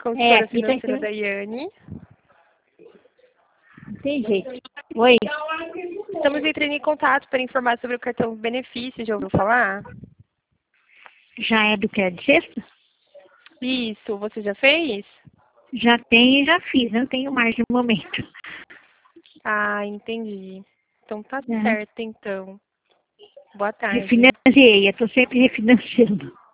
consultora Aqui tá financeira escrito. Daiane. Tem jeito. Oi. Estamos entrando em contato para informar sobre o cartão benefício, já ouviu falar? Já é do que é de sexta? Isso, você já fez? Já tenho e já fiz. Não tenho mais no momento. Ah, entendi. Então tá Uhum. certo, então. Boa tarde. Refinanciei. Eu tô sempre refinanciando.